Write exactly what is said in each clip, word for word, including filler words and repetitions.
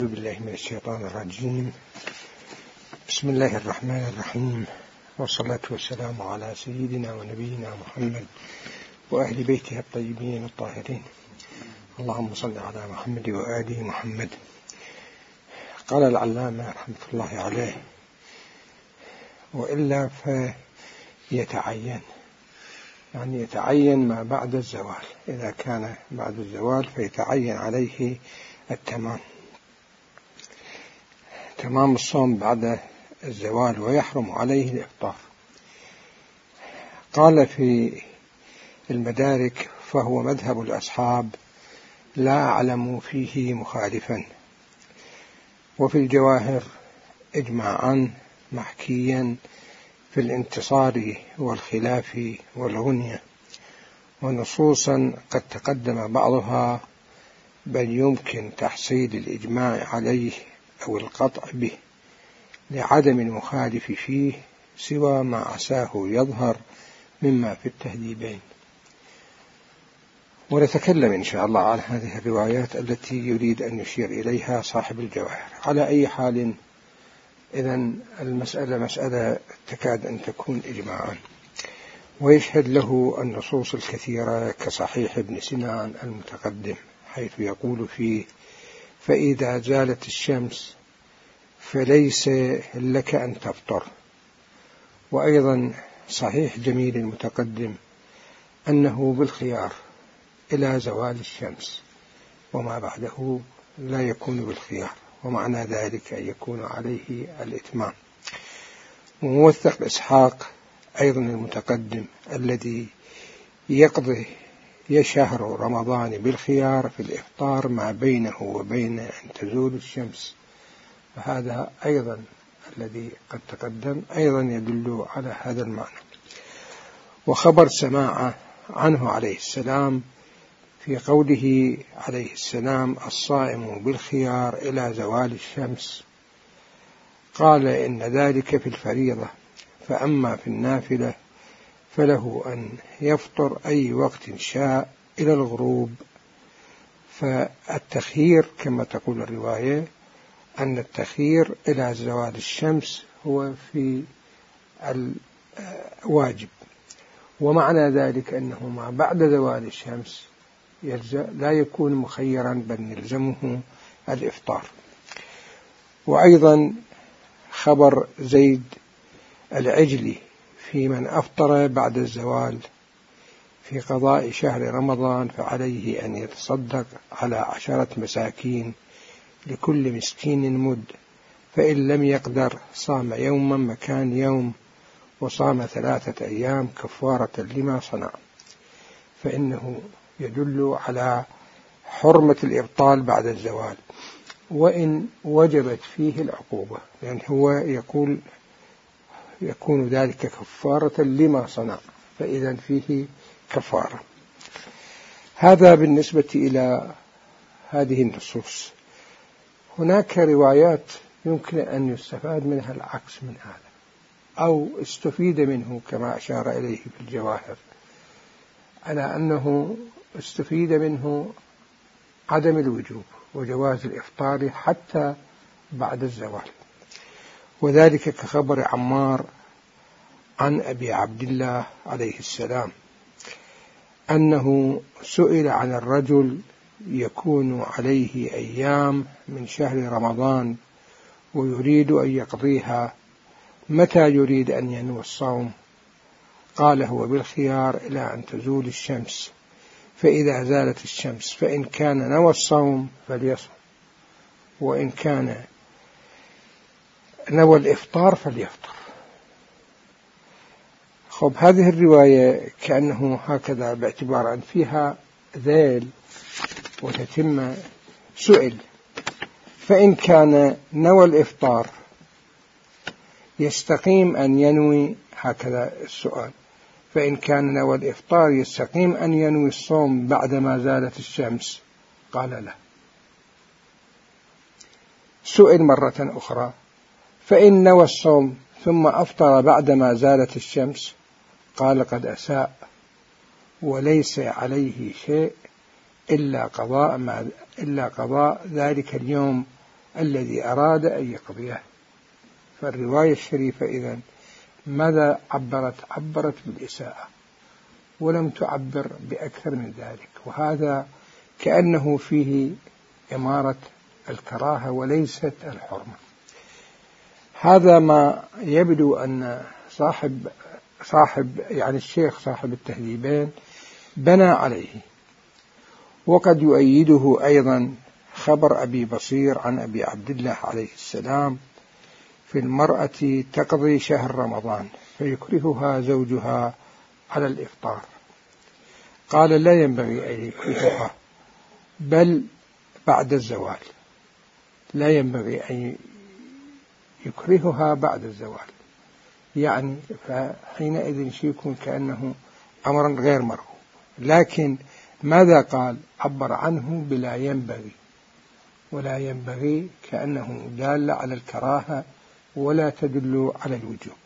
أعوذ بالله من الشيطان الرجيم. بسم الله الرحمن الرحيم، والصلاة والسلام على سيدنا ونبينا محمد وأهل بيته الطيبين الطاهرين، اللهم صل على محمد وآل محمد. قال العلامة رحمة الله عليه: وإلا فيتعين، يعني يتعين ما بعد الزوال. إذا كان بعد الزوال فيتعين عليه التمام، تمام الصوم بعد الزوال، ويحرم عليه الإفطار. قال في المدارك: فهو مذهب الأصحاب لا أعلم فيه مخالفا. وفي الجواهر إجماعا محكيا في الانتصار والخلاف والغنية، ونصوصا قد تقدم بعضها، بل يمكن تحصيل الإجماع عليه أو القطع به لعدم المخالف فيه، سوى ما عساه يظهر مما في التهذيبين. ونتكلم إن شاء الله عن هذه الروايات التي يريد أن يشير إليها صاحب الجواهر. على أي حال، إذن المسألة مسألة تكاد أن تكون إجماعا، ويشهد له النصوص الكثيرة كصحيح ابن سنان المتقدم، حيث يقول فيه: فإذا زالت الشمس فليس لك أن تفطر. وأيضا صحيح جميل المتقدم أنه بالخيار إلى زوال الشمس، وما بعده لا يكون بالخيار، ومعنى ذلك أن يكون عليه الإتمام. وموثق إسحاق أيضا المتقدم الذي يقضي شهر رمضان بالخيار في الإفطار ما بينه وبين أن تزول الشمس، فهذا أيضا الذي قد تقدم أيضا يدل على هذا المعنى. وخبر سماعة عنه عليه السلام في قوله عليه السلام: الصائم بالخيار إلى زوال الشمس، قال: إن ذلك في الفريضة، فأما في النافلة فله أن يفطر أي وقت شاء إلى الغروب. فالتخيير كما تقول الرواية أن التخيير إلى زوال الشمس هو في الواجب، ومعنى ذلك أنه ما بعد زوال الشمس لا يكون مخيرا، بل يلزمه الإفطار. وأيضا خبر زيد العجلي في من أفطر بعد الزوال في قضاء شهر رمضان، فعليه أن يتصدق على عشرة مساكين لكل مسكين مد، فإن لم يقدر صام يوما مكان يوم، وصام ثلاثة أيام كفارة لما صنع. فإنه يدل على حرمة الإبطال بعد الزوال، وإن وجبت فيه العقوبة، لأن هو يقول يكون ذلك كفارة لما صنع، فإذا فيه كفارة. هذا بالنسبة إلى هذه النصوص. هناك روايات يمكن أن يستفاد منها العكس من هذا، أو استفيد منه كما أشار إليه في الجواهر، على أنه استفيد منه عدم الوجوب وجواز الإفطار حتى بعد الزوال، وذلك كخبر عمار عن أبي عبد الله عليه السلام أنه سئل عن الرجل يكون عليه أيام من شهر رمضان ويريد أن يقضيها، متى يريد أن ينوي الصوم؟ قال: هو بالخيار إلى أن تزول الشمس، فإذا زالت الشمس فإن كان نوى الصوم فليصم، وإن كان نوى الإفطار فليفطر. خب، هذه الرواية كأنه هكذا، باعتبار أن فيها ذيل وتتم سئل: فإن كان نوى الإفطار يستقيم أن ينوي، هكذا السؤال، فإن كان نوى الإفطار يستقيم أن ينوي الصوم بعدما زالت الشمس؟ قال: لا. سئل مرة أخرى: فإن نوى الصوم ثم أفطر بعدما زالت الشمس؟ قال: قد أساء، وليس عليه شيء إلا قضاء, ما إلا قضاء ذلك اليوم الذي أراد أن يقضيه. فالرواية الشريفة إذن ماذا عبرت؟ عبرت بالإساءة ولم تعبر بأكثر من ذلك، وهذا كأنه فيه إمارة الكراهة وليست الحرمة. هذا ما يبدو أن صاحب صاحب يعني الشيخ صاحب التهذيبين بنى عليه. وقد يؤيده أيضا خبر أبي بصير عن أبي عبد الله عليه السلام في المرأة تقضي شهر رمضان فيكرهها زوجها على الإفطار، قال لا ينبغي أن يكرهها بل بعد الزوال، لا ينبغي أن يكرهها بعد الزوال، يعني فحينئذ يكون كأنه أمرا غير مرغوب. لكن ماذا قال؟ عبر عنه بلا ينبغي، ولا ينبغي كأنه دال على الكراهة ولا تدل على الوجوب.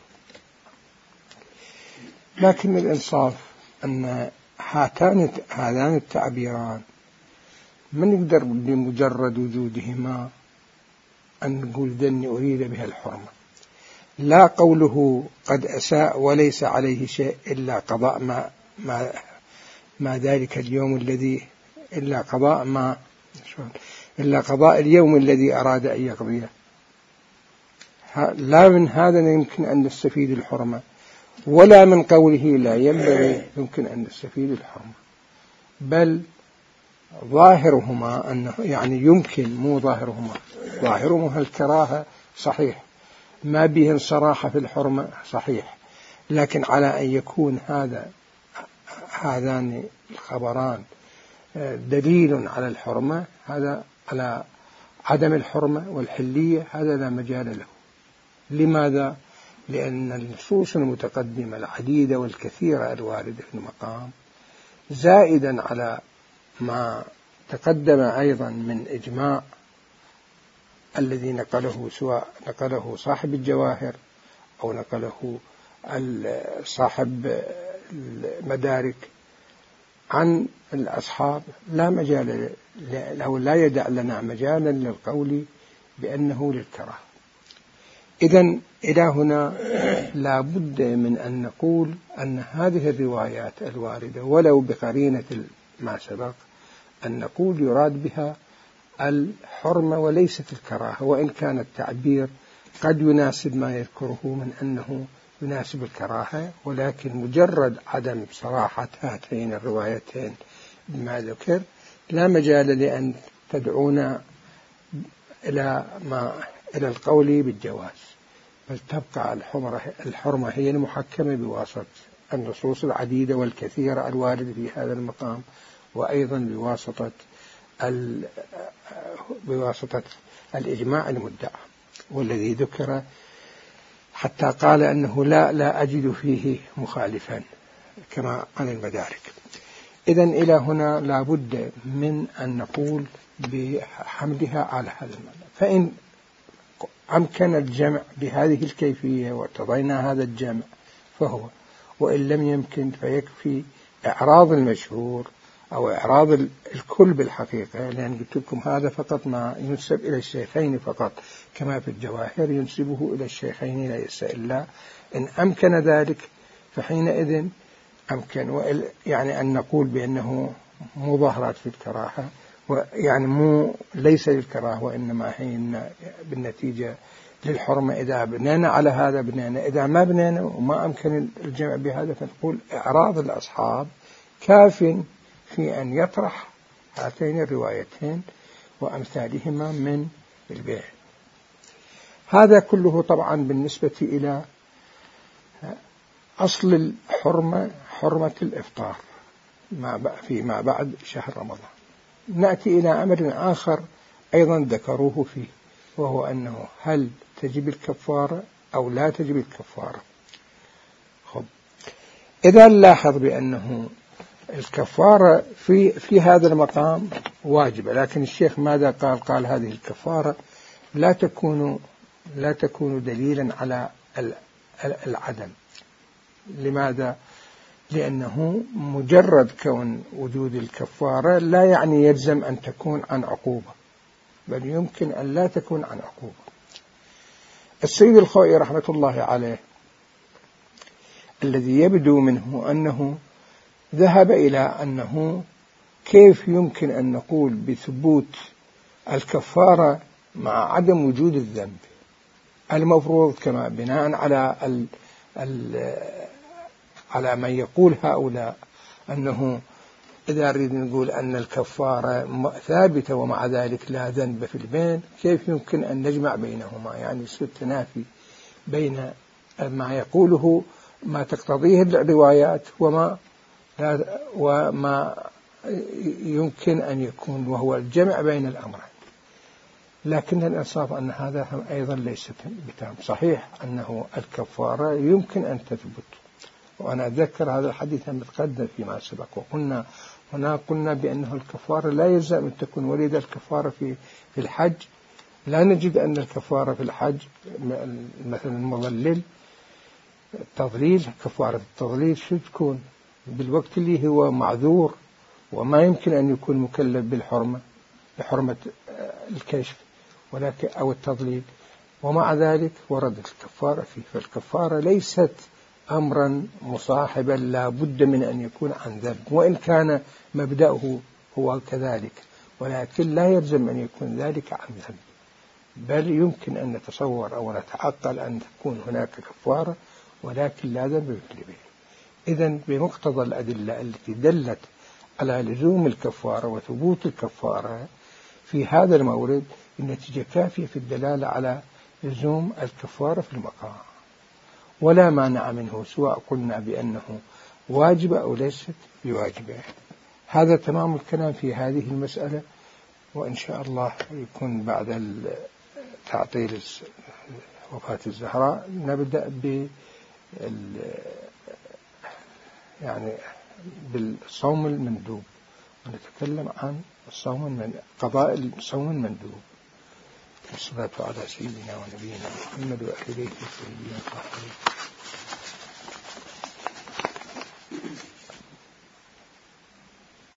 لكن الإنصاف أن هاتان هذان التعبيران ما نقدر بمجرد وجودهما أن نقول ذني أريد بها الحرمة. لا قوله قد أساء وليس عليه شيء إلا قضاء ما ما ما ذلك اليوم الذي إلا قضاء ما إلا قضاء اليوم الذي أراد أن يقضيه. لا من هذا يمكن أن نستفيد الحرمة، ولا من قوله لا ينبغي يمكن أن نستفيد الحرمة، بل ظاهرهما أنه يعني يمكن مو ظاهرهما ظاهرهما الكراهة صحيح، ما به صراحة في الحرمة صحيح، لكن على أن يكون هذا هذان الخبران دليل على الحرمة، هذا على عدم الحرمة والحلية، هذا لا مجال له. لماذا؟ لأن النصوص المتقدمة العديدة والكثيرة الواردة في المقام زائدا على ما تقدم أيضا من إجماع الذي نقله سواء نقله صاحب الجواهر أو نقله صاحب المدارك عن الأصحاب، لا مجال أو لا يدع لنا مجالا للقول بأنه للكراهة. إذن إلى هنا لا بد من أن نقول أن هذه الروايات الواردة ولو بقرينة ما سبق أن نقول يراد بها الحرمة وليست الكراهة، وإن كان التعبير قد يناسب ما يذكره من أنه يناسب الكراهة، ولكن مجرد عدم صراحة هاتين الروايتين بما ذكر لا مجال لأن تدعونا إلى ما إلى القول بالجواز، بل تبقى الحرمة الحرمة هي المحكمة بواسطة النصوص العديدة والكثيرة الواردة في هذا المقام، وأيضا بواسطة بواسطة الإجماع المدعى والذي ذكر حتى قال أنه لا لا أجد فيه مخالفا كما عن المدارك. إذن إلى هنا لا بد من أن نقول بحملها على هذا المعنى. فإن أمكن الجمع بهذه الكيفية وارتضينا هذا الجمع فهو، وإن لم يمكن فيكفي إعراض المشهور أو إعراض الكل بالحقيقة، لأن قلت لكم هذا فقط ما ينسب إلى الشيخين فقط، كما في الجواهر ينسبه إلى الشيخين ليس إلا. إن أمكن ذلك فحينئذ أمكن يعني أن نقول بأنه مو ظاهرات في الكراهة، ويعني مو ليس للكراهة وإنما هي بالنتيجة للحرمة. إذا بنينا على هذا بنينا، إذا ما بنينا وما أمكن الجمع بهذا فنقول إعراض الأصحاب كاف في أن يطرح هاتين الروايتين وأمثالهما من البيع. هذا كله طبعا بالنسبة إلى أصل الحرمة، حرمة الإفطار فيما بعد شهر رمضان. نأتي إلى أمر آخر أيضا ذكروه فيه، وهو أنه هل تجب الكفارة أو لا تجب الكفارة. خب إذا نلاحظ بأنه الكفارة في في هذا المقام واجبة، لكن الشيخ ماذا قال؟ قال هذه الكفارة لا تكون لا تكون دليلا على العدم. لماذا؟ لأنه مجرد كون وجود الكفارة لا يعني يلزم أن تكون عن عقوبة، بل يمكن أن لا تكون عن عقوبة. السيد الخوئي رحمة الله عليه الذي يبدو منه أنه ذهب إلى أنه كيف يمكن أن نقول بثبوت الكفارة مع عدم وجود الذنب، المفروض كما بناء على ال ال على من يقول هؤلاء أنه إذا نريد نقول أن الكفارة ثابتة ومع ذلك لا ذنب في البين، كيف يمكن أن نجمع بينهما؟ يعني يصير تنافي بين ما يقوله ما تقتضيه الروايات وما وما يمكن أن يكون، وهو الجمع بين الأمرين. لكن الإنصاف أن هذا أيضا ليس بتام. صحيح أنه الكفارة يمكن أن تثبت، وأنا أتذكر هذا الحديث المتقدم فيما سبق، وقلنا هنا قلنا بأنه الكفارة لا يلزم أن تكون وليد الكفارة في في الحج. لا نجد أن الكفارة في الحج مثلا المضلل التضليل، كفارة التضليل شو تكون بالوقت اللي هو معذور وما يمكن أن يكون مكلف بالحرمة بحرمة الكشف ولكن أو التضليل، ومع ذلك وردت الكفارة فيه. فالكفارة ليست أمرا مصاحبا لا بد من أن يكون عن ذنب، وإن كان مبدأه هو كذلك، ولكن لا يلزم أن يكون ذلك عن ذنب، بل يمكن أن نتصور أو نتعقل أن تكون هناك كفارة ولكن لا ذنب مثل به. إذن بمقتضى الأدلة التي دلت على لزوم الكفارة وثبوت الكفارة في هذا المورد، النتيجة كافية في الدلالة على لزوم الكفارة في المقام، ولا مانع منه سواء قلنا بأنه واجبة أو ليست بواجبة. هذا تمام الكلام في هذه المسألة، وإن شاء الله يكون بعد تعطيل وفاة الزهراء نبدأ ب يعني بالصوم المندوب، ونتكلم عن الصوم من قضاء الصوم المندوب. والصلاة على سيدنا ونبينا محمد وآله وصحبه وسلم.